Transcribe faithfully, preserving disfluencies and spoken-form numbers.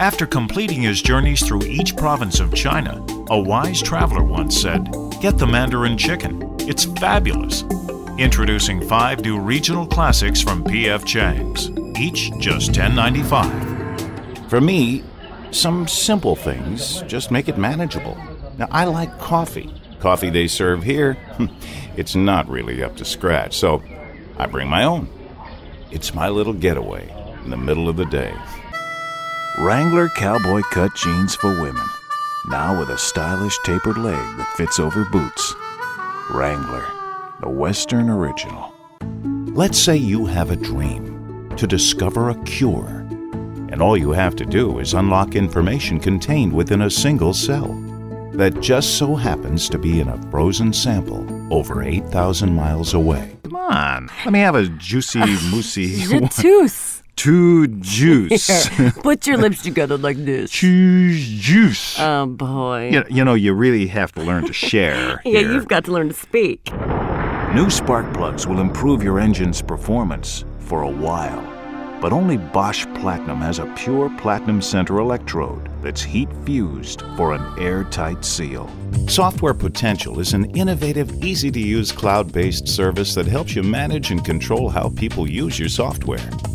After completing his journeys through each province of China, a wise traveler once said, "Get the Mandarin chicken. It's fabulous." Introducing five new regional classics from P F Chang's, each just ten ninety-five. For me, some simple things just make it manageable. Now, I like coffee. Coffee they serve here, it's not really up to scratch, so I bring my own. It's my little getaway in the middle of the day. Wrangler cowboy cut jeans for women, now with a stylish tapered leg that fits over boots. Wrangler, the Western original. Let's say you have a dream to discover a cure, and all you have to do is unlock information contained within a single cell that just so happens to be in a frozen sample over eight thousand miles away. Come on, let me have a juicy, moosey... Juice. To juice. Here, put your lips together like this. Choose juice. Oh, boy. You, you know, you really have to learn to share Yeah, here. you've got to learn to speak. New spark plugs will improve your engine's performance for a while. But only Bosch Platinum has a pure platinum center electrode that's heat-fused for an airtight seal. Software Potential is an innovative, easy-to-use cloud-based service that helps you manage and control how people use your software.